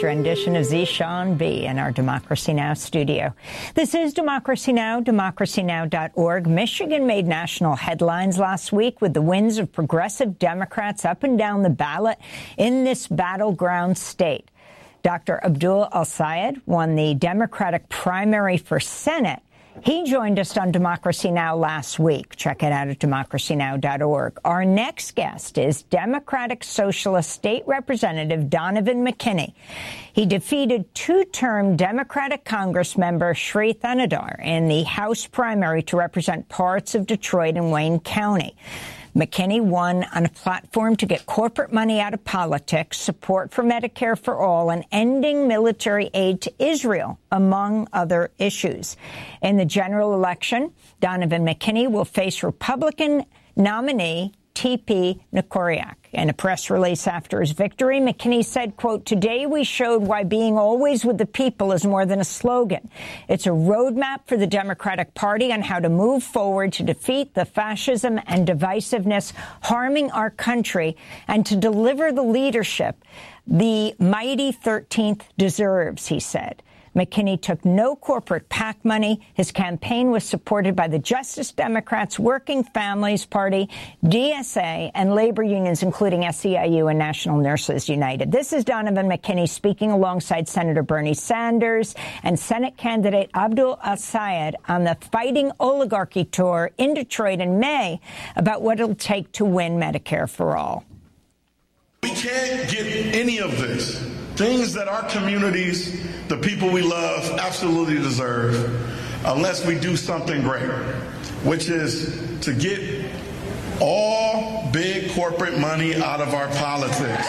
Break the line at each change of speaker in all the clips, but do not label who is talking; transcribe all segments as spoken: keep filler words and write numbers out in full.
rendition of Zeshan B in our Democracy Now! Studio. This is Democracy Now!, democracy now dot org. Michigan made national headlines last week with the wins of progressive Democrats up and down the ballot in this battleground state. Doctor Abdul El-Sayed won the Democratic primary for Senate. He joined us on Democracy Now! Last week. Check it out at democracy now dot org. Our next guest is Democratic Socialist State Representative Donovan McKinney. He defeated two-term Democratic Congress member Sri Thanedar in the House primary to represent parts of Detroit and Wayne County. McKinney won on a platform to get corporate money out of politics, support for Medicare for all, and ending military aid to Israel, among other issues. In the general election, Donovan McKinney will face Republican nominee T P Nukoriak. In a press release after his victory, McKinney said, quote, "Today we showed why being always with the people is more than a slogan. It's a roadmap for the Democratic Party on how to move forward to defeat the fascism and divisiveness harming our country and to deliver the leadership the mighty thirteenth deserves," he said. McKinney took no corporate PAC money. His campaign was supported by the Justice Democrats, Working Families Party, D S A, and labor unions, including S E I U and National Nurses United. This is Donovan McKinney speaking alongside Senator Bernie Sanders and Senate candidate Abdul El-Sayed on the Fighting Oligarchy Tour in Detroit in May about what it'll take to win Medicare for all.
We can't get any of this. Things that our communities, the people we love, absolutely deserve, unless we do something great, which is to get all big corporate money out of our politics.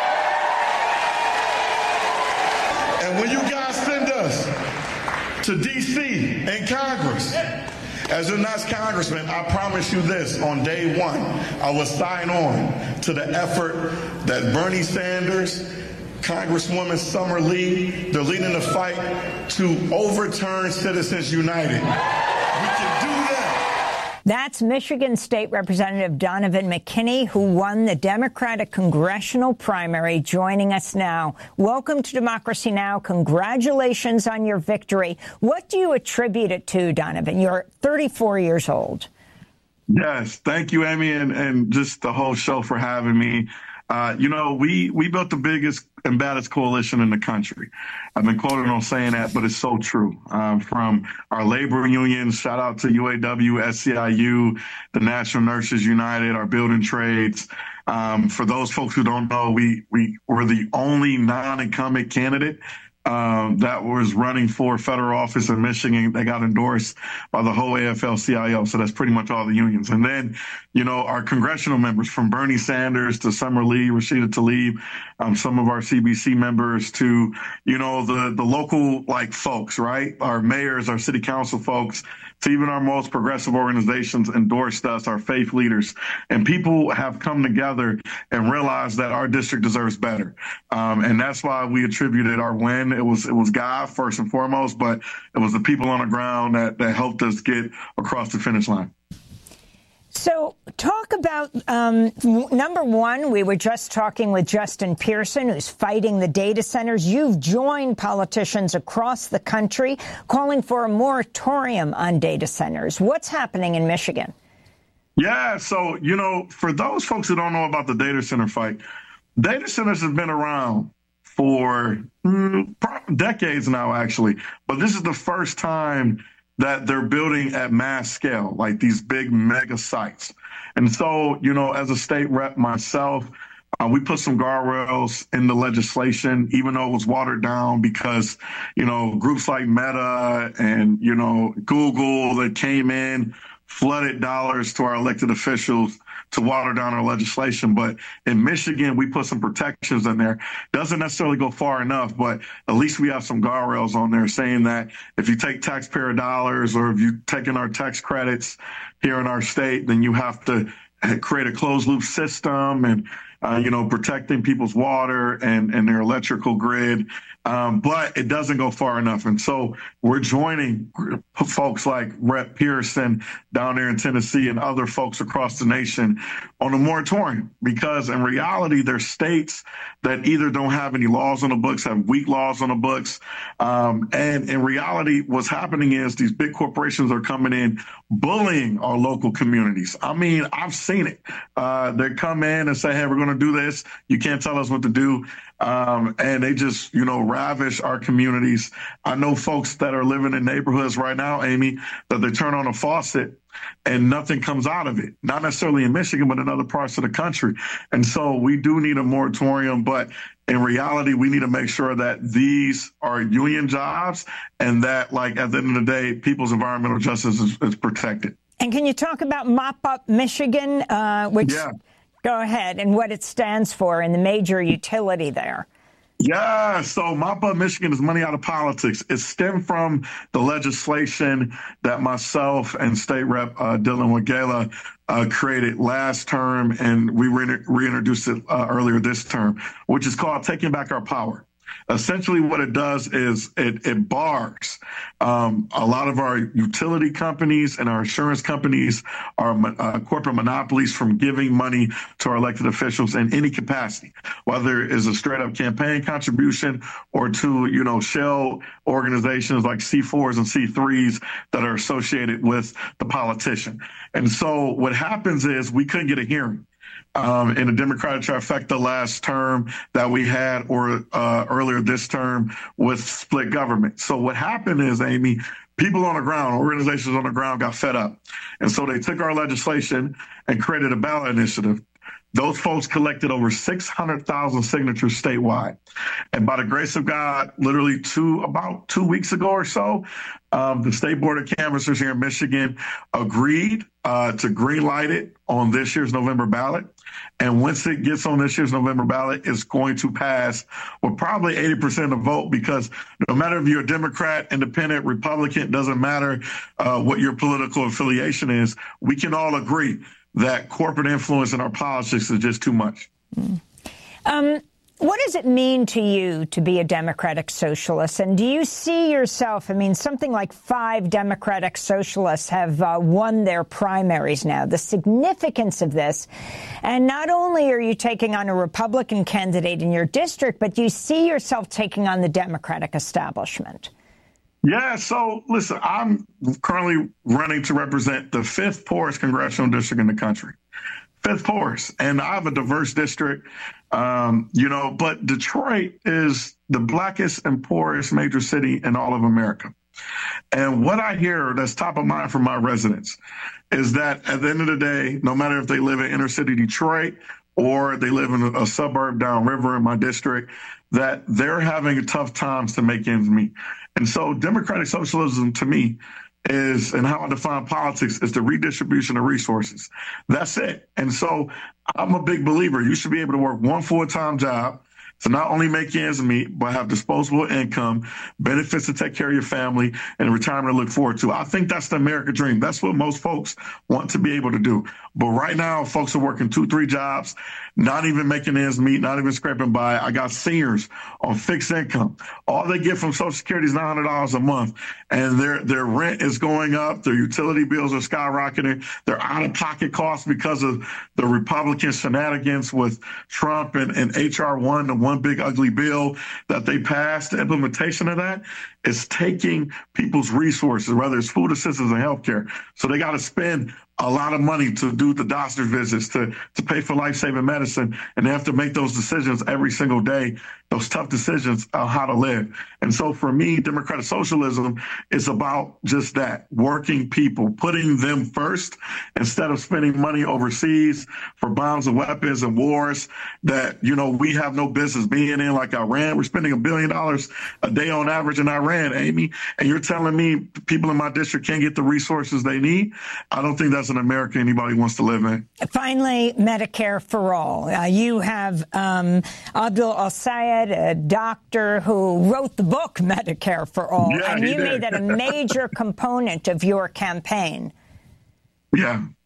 And when you guys send us to D C and Congress, as your next congressman, I promise you this, on day one, I will sign on to the effort that Bernie Sanders, Congresswoman Summer Lee, they're leading the fight to overturn Citizens United. We can do that.
That's Michigan State Representative Donovan McKinney, who won the Democratic congressional primary, joining us now. Welcome to Democracy Now! Congratulations on your victory. What do you attribute it to, Donovan? You're thirty-four years old.
Yes, thank you, Amy, and, and just the whole show for having me. Uh, you know, we, we built the biggest and baddest coalition in the country. I've been quoted on saying that, but it's so true. Um, from our labor unions, shout out to U A W, S E I U, the National Nurses United, our building trades. Um, for those folks who don't know, we, we were the only non-incumbent candidate Um, that was running for federal office in Michigan. They got endorsed by the whole A F L C I O. So that's pretty much all the unions. And then, you know, our congressional members, from Bernie Sanders to Summer Lee, Rashida Tlaib, um, some of our C B C members, to, you know, the, the local, like, folks, right? Our mayors, our city council folks, to even our most progressive organizations endorsed us, our faith leaders. And people have come together and realized that our district deserves better. Um, and that's why we attributed our win. It was it was God first and foremost, but it was the people on the ground that, that helped us get across the finish line.
So talk about, um, number one, we were just talking with Justin Pearson, who's fighting the data centers. You've joined politicians across the country calling for a moratorium on data centers. What's happening in Michigan?
Yeah, so, you know, for those folks who don't know about the data center fight, data centers have been around for mm, decades now, actually. But this is the first time that they're building at mass scale, like these big mega sites. And so, you know, as a state rep myself, uh, we put some guardrails in the legislation, even though it was watered down because, you know, groups like Meta and, you know, Google that came in, flooded dollars to our elected officials to water down our legislation. But in Michigan, we put some protections in there. Doesn't necessarily go far enough, but at least we have some guardrails on there saying that if you take taxpayer dollars or if you've taken our tax credits here in our state, then you have to create a closed loop system and, uh, you know, protecting people's water and, and their electrical grid. Um, but it doesn't go far enough. And so we're joining folks like Representative Pearson down there in Tennessee and other folks across the nation on a moratorium, because in reality, there's states that either don't have any laws on the books, have weak laws on the books. Um, and in reality, what's happening is these big corporations are coming in, bullying our local communities. I mean, I've seen it. Uh, they come in and say, hey, we're going to do this. You can't tell us what to do. Um, and they just, you know, ravish our communities. I know folks that are living in neighborhoods right now, Amy, that they turn on a faucet and nothing comes out of it, not necessarily in Michigan, but in other parts of the country. And so we do need a moratorium, but in reality, we need to make sure that these are union jobs and that, like, at the end of the day, people's environmental justice is, is protected.
And can you talk about Mop Up Michigan, uh, which... Yeah. Go ahead, and what it stands for and the major utility there.
Yeah, so Mop Up Michigan is money out of politics. It stemmed from the legislation that myself and State Rep uh, Dylan Wegela uh, created last term, and we re- reintroduced it uh, earlier this term, which is called Taking Back Our Power. Essentially, what it does is it, it bars um, a lot of our utility companies and our insurance companies, our uh, corporate monopolies, from giving money to our elected officials in any capacity, whether it's a straight up campaign contribution or to, you know, shell organizations like C fours and C threes that are associated with the politician. And so what happens is we couldn't get a hearing Um, in the Democratic trifecta last term that we had, or uh, earlier this term with split government. So what happened is, Amy, people on the ground, organizations on the ground got fed up. And so they took our legislation and created a ballot initiative. Those folks collected over six hundred thousand signatures statewide. And by the grace of God, literally two, about two weeks ago or so, um, the State Board of Canvassers here in Michigan agreed uh, to green light it on this year's November ballot. And once it gets on this year's November ballot, it's going to pass with probably eighty percent of the vote, because no matter if you're a Democrat, Independent, Republican, doesn't matter uh, what your political affiliation is, we can all agree that corporate influence in our politics is just too much.
Mm. Um, what does it mean to you to be a Democratic Socialist? And do you see yourself, I mean, something like five Democratic Socialists have uh, won their primaries now, the significance of this. And not only are you taking on a Republican candidate in your district, but you see yourself taking on the Democratic establishment.
Yeah, so listen, I'm currently running to represent the fifth poorest congressional district in the country. Fifth poorest. And I have a diverse district, um, you know, but Detroit is the blackest and poorest major city in all of America. And what I hear that's top of mind from my residents is that at the end of the day, no matter if they live in inner city Detroit or they live in a, a suburb downriver in my district, that they're having tough times to make ends meet. And so democratic socialism to me is, and how I define politics, is the redistribution of resources. That's it. And so I'm a big believer. You should be able to work one full-time job to not only make ends meet, but have disposable income, benefits to take care of your family, and retirement to look forward to. I think that's the American dream. That's what most folks want to be able to do. But right now, folks are working two, three jobs, not even making ends meet, not even scraping by. I got seniors on fixed income. All they get from Social Security is nine hundred dollars a month, and their their rent is going up. Their utility bills are skyrocketing. Their out-of-pocket costs because of the Republican shenanigans with Trump and, and H R one, the one big ugly bill that they passed. The implementation of that is taking people's resources, whether it's food assistance or healthcare. So they got to spend a lot of money to do the doctor visits, to, to pay for life-saving medicine, and they have to make those decisions every single day, those tough decisions on how to live. And so for me, democratic socialism is about just that, working people, putting them first instead of spending money overseas for bombs and weapons and wars that, you know, we have no business being in, like Iran. We're spending a billion dollars a day on average in Iran, Amy, and you're telling me people in my district can't get the resources they need? I don't think that's an America anybody wants to live in.
Finally, Medicare for all. Uh, you have um, Abdul El-Sayed, a doctor who wrote the book Medicare for All,
yeah,
and you
did.
made that a major component of your campaign.
Yeah.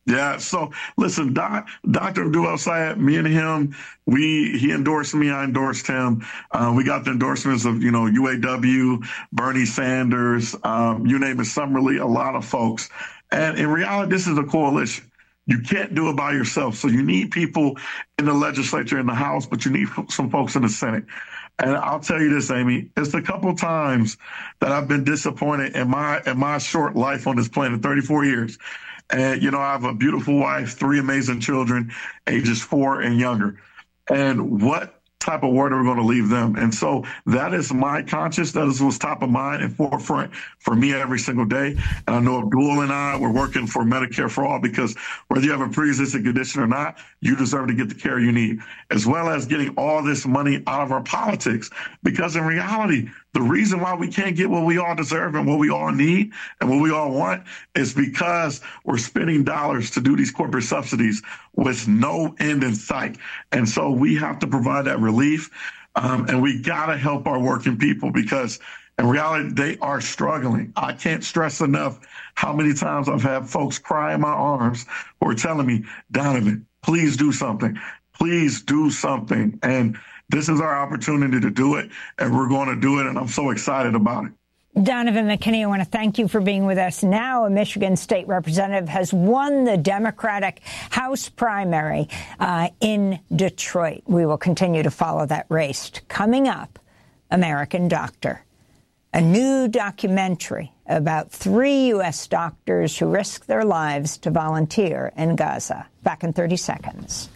Yeah. So listen, Doc, Doctor Abdul El-Sayed, me and him, we he endorsed me. I endorsed him. Uh, we got the endorsements of, you know, U A W, Bernie Sanders, um, you name it, Summerlee, a lot of folks. And in reality, this is a coalition. You can't do it by yourself. So you need people in the legislature, in the House, but you need some folks in the Senate. And I'll tell you this, Amy, it's a couple of times that I've been disappointed in my in my short life on this planet, thirty-four years. And, you know, I have a beautiful wife, three amazing children, ages four and younger. And what type of word are we going to leave them? And so that is my conscience. That is what's top of mind and forefront for me every single day. And I know Abdul and I, we're working for Medicare for All, because whether you have a pre-existing condition or not, you deserve to get the care you need, as well as getting all this money out of our politics. Because in reality, the reason why we can't get what we all deserve and what we all need and what we all want is because we're spending dollars to do these corporate subsidies with no end in sight. And so we have to provide that relief. Um, and we got to help our working people, because in reality, they are struggling. I can't stress enough how many times I've had folks cry in my arms who are telling me, Donovan, please do something. Please do something. And this is our opportunity to do it, and we're going to do it, and I'm so excited about it.
Donovan McKinney, I want to thank you for being with us. Now a Michigan state representative has won the Democratic House primary uh, in Detroit. We will continue to follow that race. Coming up, American Doctor, a new documentary about three U S doctors who risked their lives to volunteer in Gaza. Back in thirty seconds.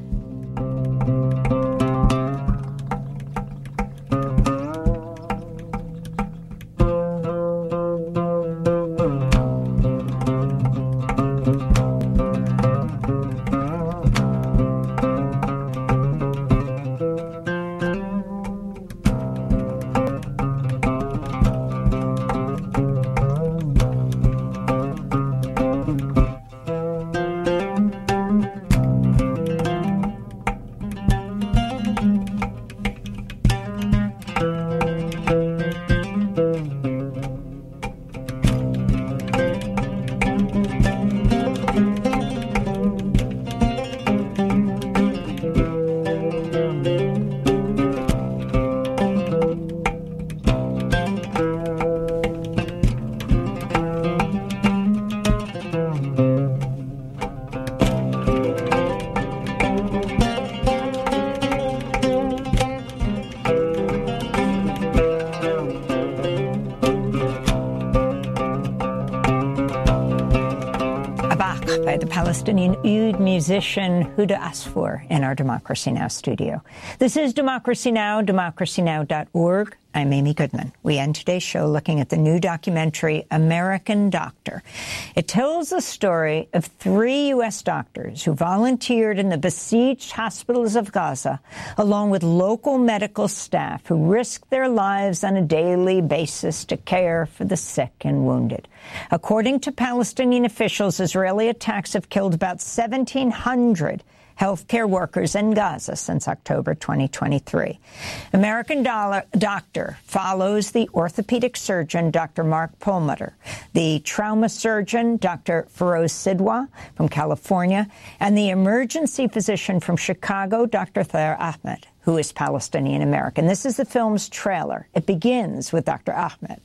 by the Palestinian oud musician Huda Asfour in our Democracy Now! Studio. This is Democracy Now!, democracy now dot org. I'm Amy Goodman. We end today's show looking at the new documentary, American Doctor. It tells the story of three U S doctors who volunteered in the besieged hospitals of Gaza, along with local medical staff who risked their lives on a daily basis to care for the sick and wounded. According to Palestinian officials, Israeli attacks have killed about seventeen hundred healthcare workers in Gaza since October twenty twenty-three. American Dollar, Doctor follows the orthopedic surgeon, Doctor Mark Perlmutter, the trauma surgeon, Doctor Feroz Sidwa from California, and the emergency physician from Chicago, Doctor Thayer Ahmed, who is Palestinian-American. This is the film's trailer. It begins with Doctor Ahmed.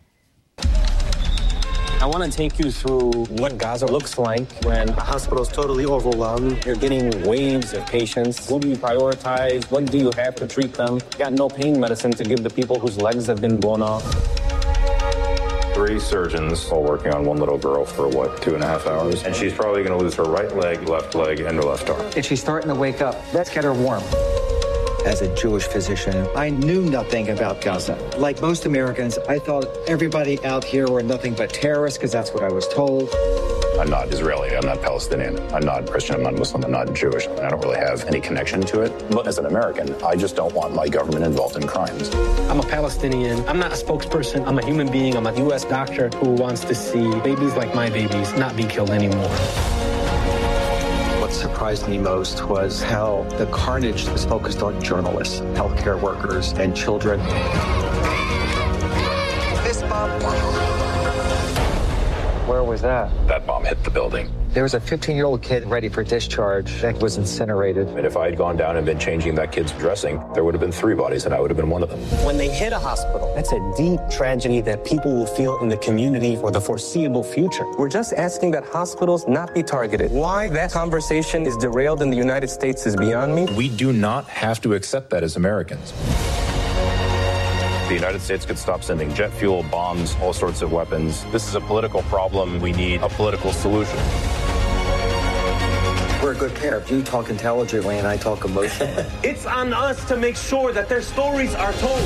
I want to take you through what Gaza looks like when the hospital's totally overwhelmed. You're getting waves of patients. What do you prioritize? What do you have to treat them? Got no pain medicine to give the people whose legs have been blown off.
Three surgeons all working on one little girl for, what, two and a half hours? And she's probably going to lose her right leg, left leg, and her left arm.
And she's starting to wake up. Let's get her warm. As a Jewish physician, I knew nothing about Gaza. Like most Americans, I thought everybody out here were nothing but terrorists because that's what I was told.
I'm not Israeli, I'm not Palestinian, I'm not Christian, I'm not Muslim, I'm not Jewish. I don't really have any connection to it. But as an American, I just don't want my government involved in crimes.
I'm a Palestinian. I'm not a spokesperson. I'm a human being. I'm a U S doctor who wants to see babies like my babies not be killed anymore.
What surprised me most was how the carnage was focused on journalists, healthcare workers, and children.
Fist bump.
We're Where was that?
That bomb hit the building.
There was a fifteen-year-old kid ready for discharge that was incinerated.
And if I had gone down and been changing that kid's dressing, there would have been three bodies, and I would have been one of them.
When they hit a hospital, that's a deep tragedy that people will feel in the community for the foreseeable future. We're just asking that hospitals not be targeted. Why that conversation is derailed in the United States is beyond me.
We do not have to accept that as Americans. The United States could stop sending jet fuel, bombs, all sorts of weapons. This is a political problem. We need a political solution.
We're a good pair. You talk intelligently and I talk emotionally.
It's on us to make sure that their stories are told.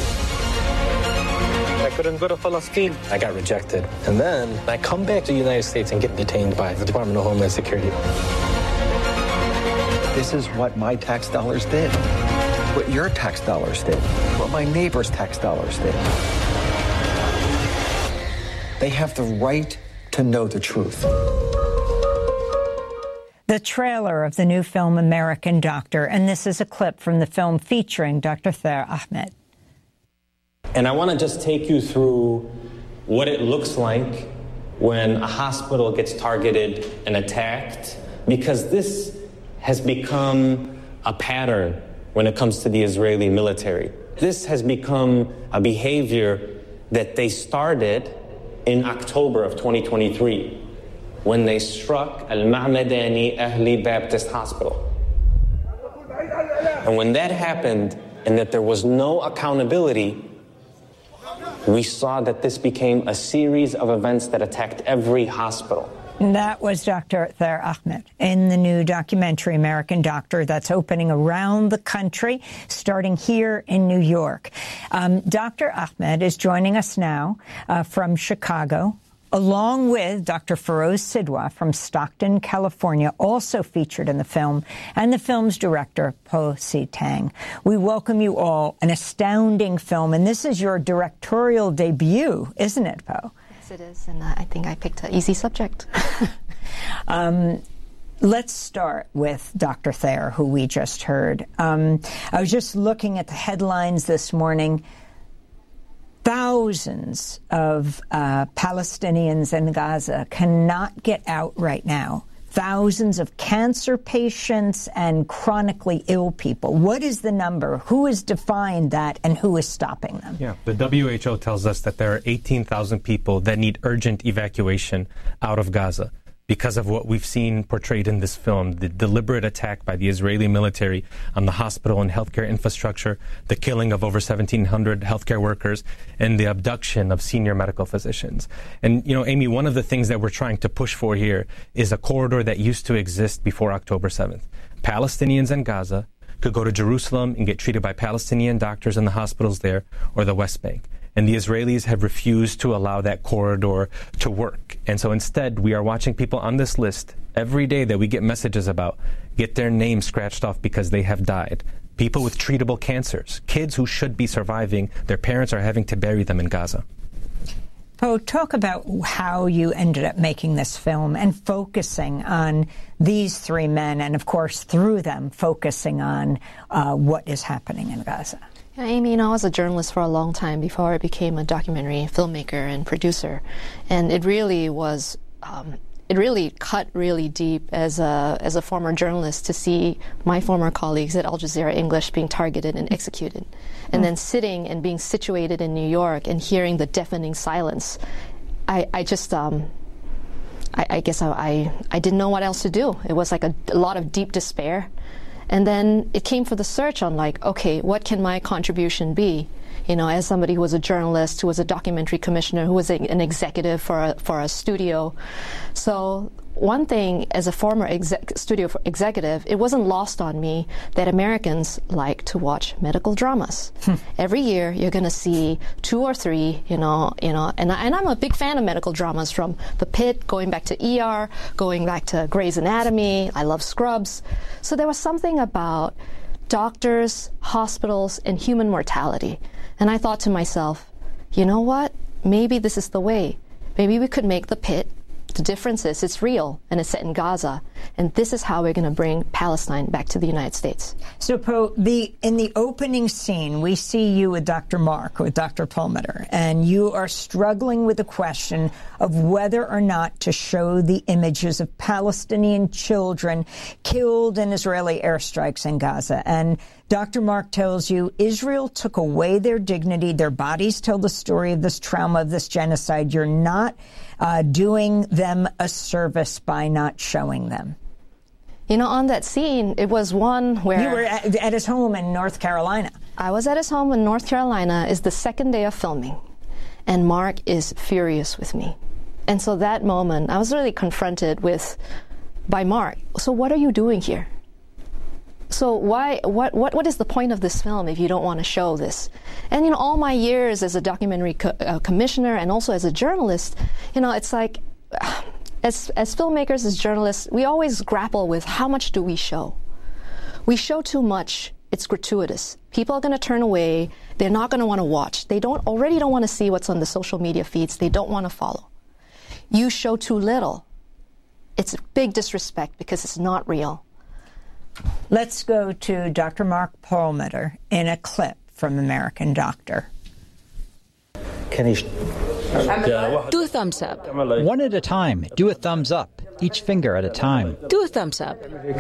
I couldn't go to Palestine. I got rejected. And then I come back to the United States and get detained by the Department of Homeland Security.
This is what my tax dollars did. What your tax dollars did. What my neighbor's tax dollars did. They have the right to know the truth.
The trailer of the new film American Doctor, and this is a clip from the film featuring Doctor Thaer Ahmed.
And I want to just take you through what it looks like when a hospital gets targeted and attacked, because this has become a pattern when it comes to the Israeli military. This has become a behavior that they started in October of twenty twenty-three when they struck Al-Ma'madani Ahli Baptist Hospital. And when that happened and that there was no accountability, we saw that this became a series of events that attacked every hospital.
That was Doctor Thaer Ahmed in the new documentary American Doctor that's opening around the country, starting here in New York. Um, Doctor Ahmed is joining us now uh, from Chicago, along with Doctor Feroz Sidwa from Stockton, California, also featured in the film, and the film's director, Po Si Tang. We welcome you all. An astounding film, and this is your directorial debut, isn't it, Po?
Yes, it is, and uh, I think I picked an easy subject.
um, let's start with Doctor Thaer, who we just heard. Um, I was just looking at the headlines this morning. Thousands of uh, Palestinians in Gaza cannot get out right now. Thousands of cancer patients and chronically ill people. What is the number? Who has defined that, and who is stopping them?
Yeah, the W H O tells us that there are eighteen thousand people that need urgent evacuation out of Gaza because of what we've seen portrayed in this film, the deliberate attack by the Israeli military on the hospital and healthcare infrastructure, the killing of over seventeen hundred healthcare workers, and the abduction of senior medical physicians. And, you know, Amy, one of the things that we're trying to push for here is a corridor that used to exist before October seventh. Palestinians in Gaza could go to Jerusalem and get treated by Palestinian doctors in the hospitals there, or the West Bank. And the Israelis have refused to allow that corridor to work. And so instead, we are watching people on this list every day that we get messages about get their names scratched off because they have died. People with treatable cancers, kids who should be surviving, their parents are having to bury them in Gaza.
Po, talk about how you ended up making this film and focusing on these three men, and of course, through them, focusing on uh, what is happening in Gaza.
Yeah, Amy, you know, I was a journalist for a long time before I became a documentary filmmaker and producer, and it really was, um, it really cut really deep as a as a former journalist to see my former colleagues at Al Jazeera English being targeted and executed, and mm. then sitting and being situated in New York and hearing the deafening silence. I, I just, um, I, I guess I, I I didn't know what else to do. It was like a, a lot of deep despair. And then it came for the search on, like, okay, what can my contribution be? You know, as somebody who was a journalist, who was a documentary commissioner, who was a, an executive for a, for a studio. So one thing, as a former exec, studio executive, it wasn't lost on me that Americans like to watch medical dramas. Hmm. Every year, you're going to see two or three, you know, you know, and, I, and I'm a big fan of medical dramas, from The Pit, going back to E R, going back to Grey's Anatomy. I love Scrubs. So there was something about doctors, hospitals, and human mortality. And I thought to myself, you know what? Maybe this is the way. Maybe we could make The Pit The difference is it's real, and it's set in Gaza, and this is how we're going to bring Palestine back to the United States.
So, Po, the, in the opening scene, we see you with Doctor Mark, with Doctor Perlmutter, and you are struggling with the question of whether or not to show the images of Palestinian children killed in Israeli airstrikes in Gaza. And Doctor Mark tells you Israel took away their dignity. Their bodies tell the story of this trauma, of this genocide. You're not uh, doing them a service by not showing them.
You know, on that scene, it was one where...
You were at, at his home in North Carolina.
I was at his home in North Carolina. It's the second day of filming, and Mark is furious with me. And so that moment, I was really confronted with, by Mark, so what are you doing here? So why, what, what, what is the point of this film if you don't want to show this? And, you know, all my years as a documentary co- uh, commissioner and also as a journalist, you know, it's like, as, as filmmakers, as journalists, we always grapple with how much do we show? We show too much, it's gratuitous. People are going to turn away. They're not going to want to watch. They don't already don't want to see what's on the social media feeds. They don't want to follow. You show too little. It's a big disrespect because it's not real.
Let's go to Doctor Mark Perlmutter in a clip from American Doctor.
Can he...
Do a thumbs up.
One at a time. Do a thumbs up. Each finger at a time.
Do a thumbs up.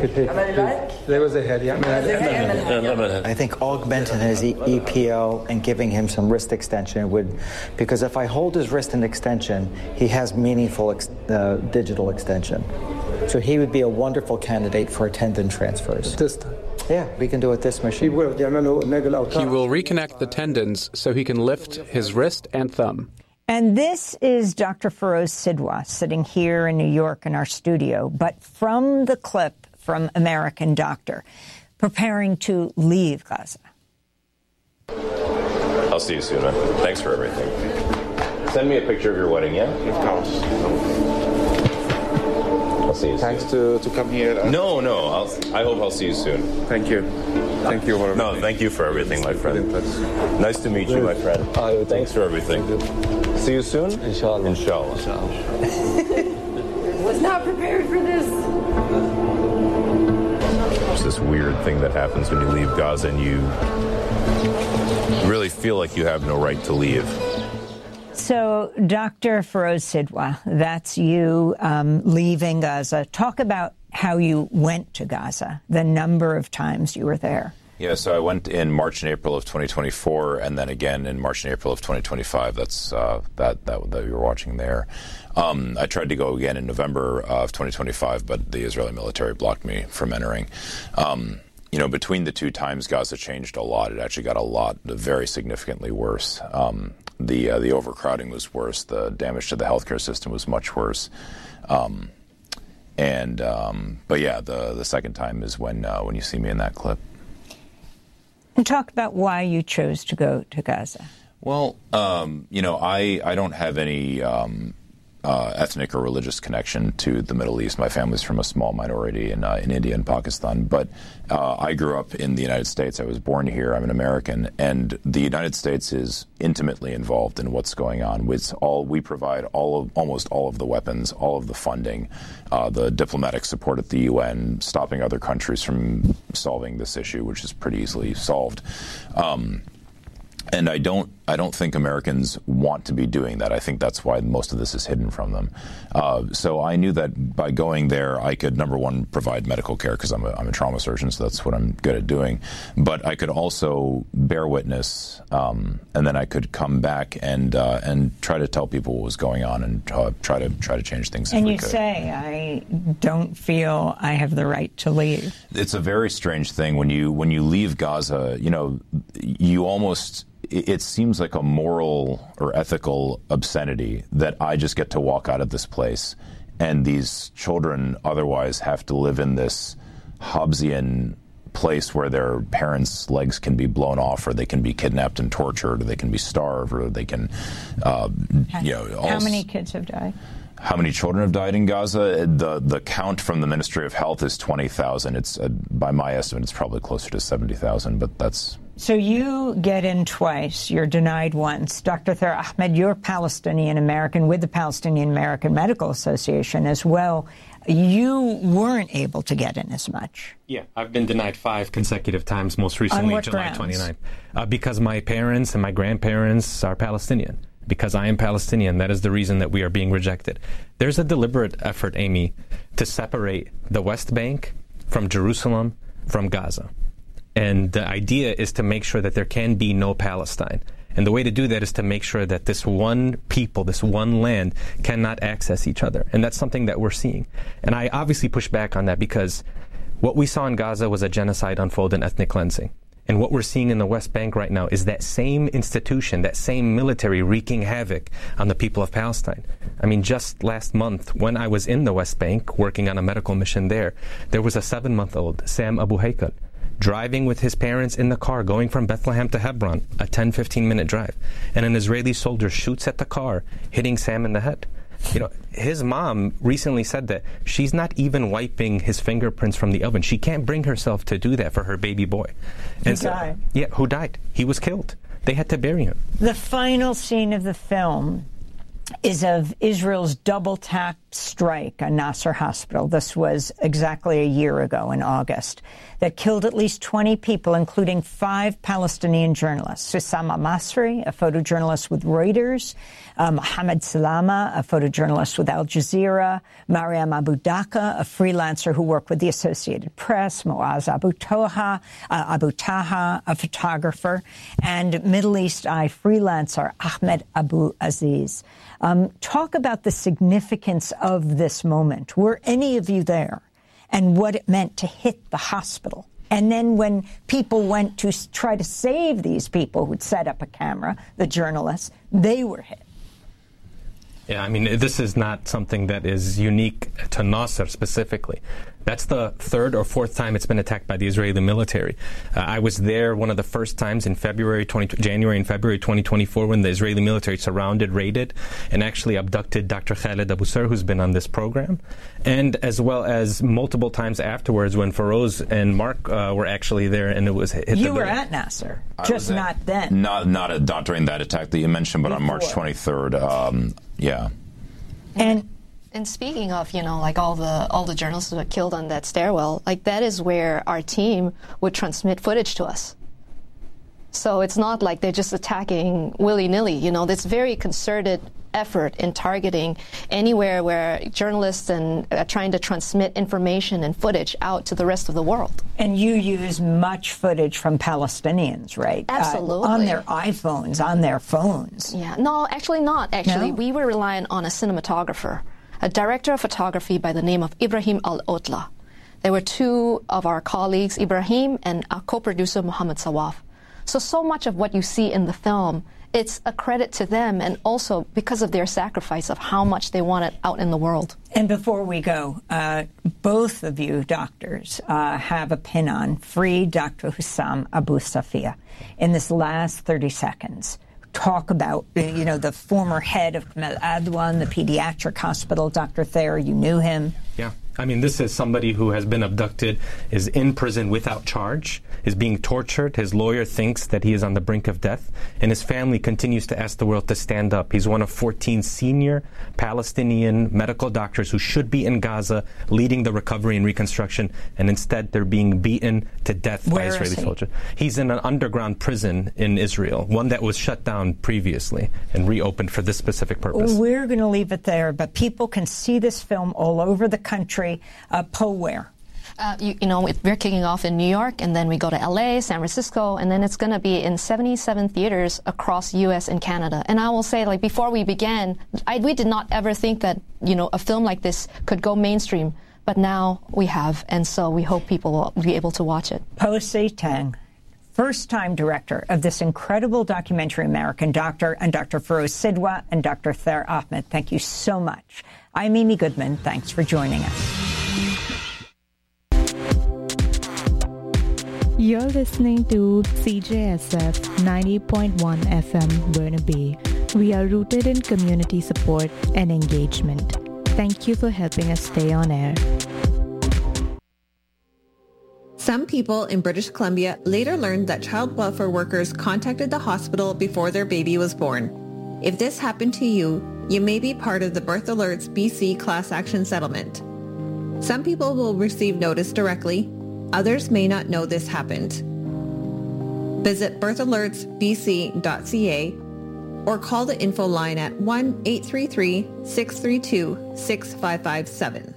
I think augmenting his E P O and giving him some wrist extension would, because if I hold his wrist in extension, he has meaningful ex, uh, digital extension. So he would be a wonderful candidate for tendon transfers. This time. Yeah, we can do it this machine.
He will reconnect the tendons so he can lift his wrist and thumb.
And this is Doctor Feroz Sidhwa sitting here in New York in our studio, but from the clip from American Doctor, preparing to leave Gaza.
I'll see you soon, man. Thanks for everything. Send me a picture of your wedding, yeah? Of course. I'll see you soon.
Thanks to, to come here. Uh,
no, no. I'll, I hope I'll see you soon.
Thank you. Thank you for everything.
No, thank you for everything, my friend. Nice to meet you, my friend. Thanks for everything. See you soon? Inshallah. Inshallah. Inshallah.
Was not prepared for this.
There's this weird thing that happens when you leave Gaza and you really feel like you have no right to leave.
So, Doctor Feroz Sidhwa, that's you um, leaving Gaza. Talk about how you went to Gaza, the number of times you were there.
Yeah, so I went in March and April of twenty twenty-four, and then again in March and April of twenty twenty-five. That's uh, that, that that you were watching there. Um, I tried to go again in November of twenty twenty-five, but the Israeli military blocked me from entering. Um, you know, between the two times, Gaza changed a lot. It actually got a lot, very significantly worse. Um, the uh, the overcrowding was worse. The damage to the healthcare system was much worse. Um, and um, but yeah, the the second time is when uh, when you see me in that clip.
And talk about why you chose to go to Gaza.
Well, um, you know, I, I don't have any um, uh, ethnic or religious connection to the Middle East. My family's from a small minority in, uh, in India and Pakistan. But uh, I grew up in the United States. I was born here. I'm an American. And the United States is intimately involved in what's going on. With all, we provide all of, almost all of the weapons, all of the funding, uh, the diplomatic support at the U N, stopping other countries from solving this issue, which is pretty easily solved. Um, And I don't, I don't think Americans want to be doing that. I think that's why most of this is hidden from them. Uh, so I knew that by going there, I could, number one, provide medical care because I'm a, I'm a trauma surgeon, so that's what I'm good at doing. But I could also bear witness, um, and then I could come back and uh, and try to tell people what was going on and uh, try to try to change things.
And
if we
you
could.
say, I don't feel I have the right to leave.
It's a very strange thing when you when you leave Gaza. You know, you almost. It seems like a moral or ethical obscenity that I just get to walk out of this place and these children otherwise have to live in this Hobbesian place where their parents' legs can be blown off, or they can be kidnapped and tortured, or they can be starved, or they can, uh, you know.
How many kids have died?
How many children have died in Gaza? The the count from the Ministry of Health is twenty thousand. It's uh, by my estimate, it's probably closer to seventy thousand, but that's
So you get in twice. You're denied once. Doctor Thaer Ahmed, you're Palestinian-American with the Palestinian-American Medical Association as well. You weren't able to get in as much.
Yeah, I've been denied five consecutive times, most recently July twenty-ninth. Uh, because my parents and my grandparents are Palestinian. Because I am Palestinian. That is the reason that we are being rejected. There's a deliberate effort, Amy, to separate the West Bank from Jerusalem, from Gaza. And the idea is to make sure that there can be no Palestine. And the way to do that is to make sure that this one people, this one land, cannot access each other. And that's something that we're seeing. And I obviously push back on that because what we saw in Gaza was a genocide unfold in ethnic cleansing. And what we're seeing in the West Bank right now is that same institution, that same military wreaking havoc on the people of Palestine. I mean, just last month, when I was in the West Bank working on a medical mission there, there was a seven-month-old, Sam Abu Haykal, driving with his parents in the car, going from Bethlehem to Hebron, a ten, fifteen minute drive. And an Israeli soldier shoots at the car, hitting Sam in the head. You know, his mom recently said that she's not even wiping his fingerprints from the oven. She can't bring herself to do that for her baby boy.
And who so, died.
Yeah, who died. He was killed. They had to bury him.
The final scene of the film is of Israel's double-tap strike on Nasser Hospital. This was exactly a year ago in August, that killed at least twenty people, including five Palestinian journalists. Hussam Masri, a photojournalist with Reuters, uh, Mohammed Salama, a photojournalist with Al Jazeera, Mariam Abu Daka, a freelancer who worked with the Associated Press, Moaz Abu Toha, uh, Abu Taha, a photographer, and Middle East Eye freelancer Ahmed Abu Aziz. Um, talk about the significance of this moment. Were any of you there? And what it meant to hit the hospital. And then when people went to try to save these people who'd set up a camera, the journalists, they were hit.
Yeah, I mean, this is not something that is unique to Nasser specifically. That's the third or fourth time it's been attacked by the Israeli military. Uh, I was there one of the first times in February, twenty, January and February twenty twenty-four when the Israeli military surrounded, raided, and actually abducted Doctor Khaled Abu Sir, who's been on this program, and as well as multiple times afterwards when Feroz and Mark uh, were actually there, and it was hit.
You
the
were
building.
at Nasser, just not then.
Not not, a, not during that attack that you mentioned, but Before. on March twenty-third. Um, yeah.
And.
And speaking of, you know, like all the all the journalists who were killed on that stairwell, like that is where our team would transmit footage to us. So it's not like they're just attacking willy-nilly, you know, there's very concerted effort in targeting anywhere where journalists and are trying to transmit information and footage out to the rest of the world.
And you use much footage from Palestinians, right?
Absolutely.
Uh, on their iPhones, on their phones.
Yeah, no, actually not, actually.
No?
We were relying on a cinematographer, a director of photography by the name of Ibrahim Al-Otla. There were two of our colleagues, Ibrahim and our co-producer, Mohammed Sawaf. So, so much of what you see in the film, it's a credit to them and also because of their sacrifice of how much they want it out in the world.
And before we go, uh, both of you doctors uh, have a pin on Free Doctor Hussam Abu Safia. In this last thirty seconds, talk about, you know, the former head of Kamel Adwan, the pediatric hospital, Doctor Thaer, you knew him.
Yeah. I mean, this is somebody who has been abducted, is in prison without charge, is being tortured. His lawyer thinks that he is on the brink of death, and his family continues to ask the world to stand up. He's one of fourteen senior Palestinian medical doctors who should be in Gaza leading the recovery and reconstruction, and instead they're being beaten to death
Where
by Israeli
he?
soldiers. He's in an underground prison in Israel, one that was shut down previously and reopened for this specific purpose.
We're going to leave it there, but people can see this film all over the country. Uh, Poe, where?
Uh, you, you know, we're kicking off in New York, and then we go to L A, San Francisco, and then it's going to be in seventy-seven theaters across U S and Canada. And I will say, like, before we began, I, we did not ever think that, you know, a film like this could go mainstream. But now we have, and so we hope people will be able to watch it.
Po Se Teng, first-time director of this incredible documentary, American Doctor, and Doctor Feroz Sidwa and Doctor Thaer Ahmed. Thank you so much. I'm Amy Goodman. Thanks for joining us.
You're listening to C J S F ninety point one F M Burnaby. We are rooted in community support and engagement. Thank you for helping us stay on air.
Some people in British Columbia later learned that child welfare workers contacted the hospital before their baby was born. If this happened to you, you may be part of the Birth Alerts B C class action settlement. Some people will receive notice directly. Others may not know this happened. Visit birth alerts b c dot c a or call the info line at one eight three three, six three two, six five five seven.